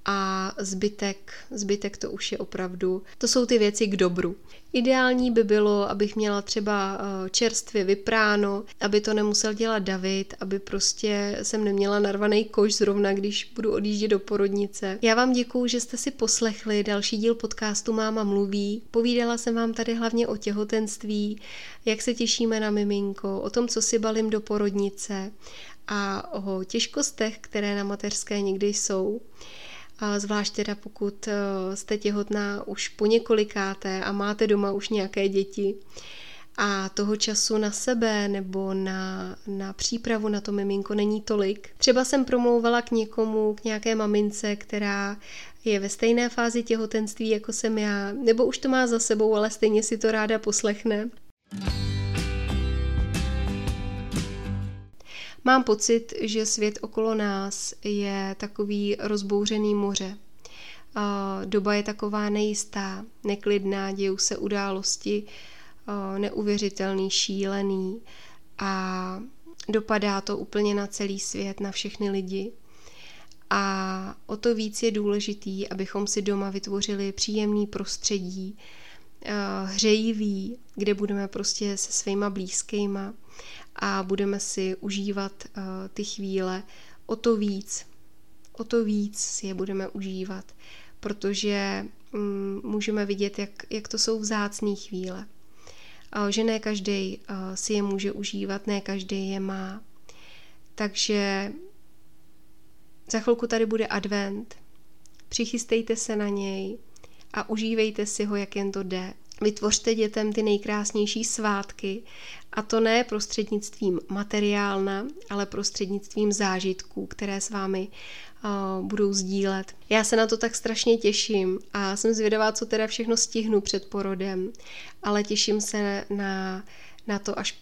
a zbytek to už je opravdu, to jsou ty věci k dobru. Ideální by bylo, abych měla třeba čerstvě vypráno, aby to nemusel dělat David, aby prostě jsem neměla narvaný koš zrovna, když budu odjíždět do porodnice. Já vám děkuju, že jste si poslechli další díl podcastu Máma mluví. Povídala jsem vám tady hlavně o těhotenství, jak se těšíme na miminko, o tom, co si balím do porodnice a o těžkostech, které na mateřské někdy jsou. A zvlášť teda pokud jste těhotná už po několikáté a máte doma už nějaké děti a toho času na sebe nebo na přípravu na to miminko není tolik. Třeba jsem promlouvala k někomu, k nějaké mamince, která je ve stejné fázi těhotenství, jako jsem já, nebo už to má za sebou, ale stejně si to ráda poslechne. Mám pocit, že svět okolo nás je takový rozbouřený moře. Doba je taková nejistá, neklidná, dějou se události neuvěřitelný, šílený a dopadá to úplně na celý svět, na všechny lidi. A o to víc je důležitý, abychom si doma vytvořili příjemný prostředí, hřejivý, kde budeme prostě se svýma blízkýma a budeme si užívat ty chvíle o to víc si je budeme užívat, protože můžeme vidět, jak to jsou vzácné chvíle. Že ne každý si je může užívat, ne každý je má. Takže za chvilku tady bude advent, přichystejte se na něj a užívejte si ho, jak jen to jde. Vytvořte dětem ty nejkrásnější svátky a to ne prostřednictvím materiálna, ale prostřednictvím zážitků, které s vámi budou sdílet. Já se na to tak strašně těším a jsem zvědavá, co teda všechno stihnu před porodem, ale těším se na to, až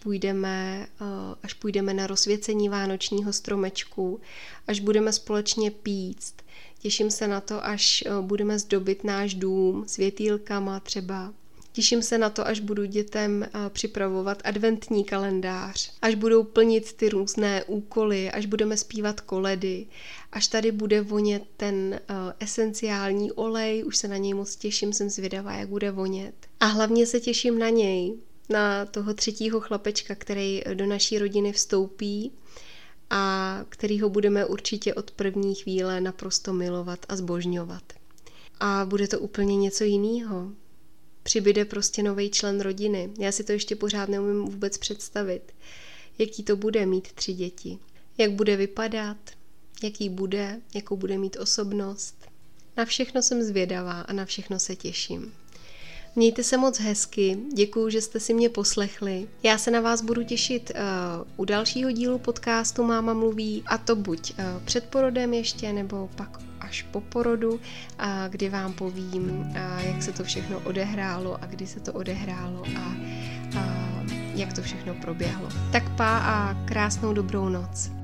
půjdeme na rozsvěcení vánočního stromečku, až budeme společně píct. Těším se na to, až budeme zdobit náš dům světýlkama třeba. Těším se na to, až budu dětem připravovat adventní kalendář, až budou plnit ty různé úkoly, až budeme zpívat koledy, až tady bude vonět ten esenciální olej, už se na něj moc těším, jsem zvědavá, jak bude vonět. A hlavně se těším na něj, na toho 3. chlapečka, který do naší rodiny vstoupí a kterýho budeme určitě od první chvíle naprosto milovat a zbožňovat. A bude to úplně něco jiného. Přibyde prostě nový člen rodiny. Já si to ještě pořád neumím vůbec představit, jaký to bude mít 3 děti. Jak bude vypadat, jaký bude, jakou bude mít osobnost. Na všechno jsem zvědavá a na všechno se těším. Mějte se moc hezky, děkuju, že jste si mě poslechli. Já se na vás budu těšit u dalšího dílu podcastu Máma mluví, a to buď před porodem ještě, nebo pak až po porodu, kdy vám povím, jak se to všechno odehrálo a kdy se to odehrálo a jak to všechno proběhlo. Tak a krásnou dobrou noc.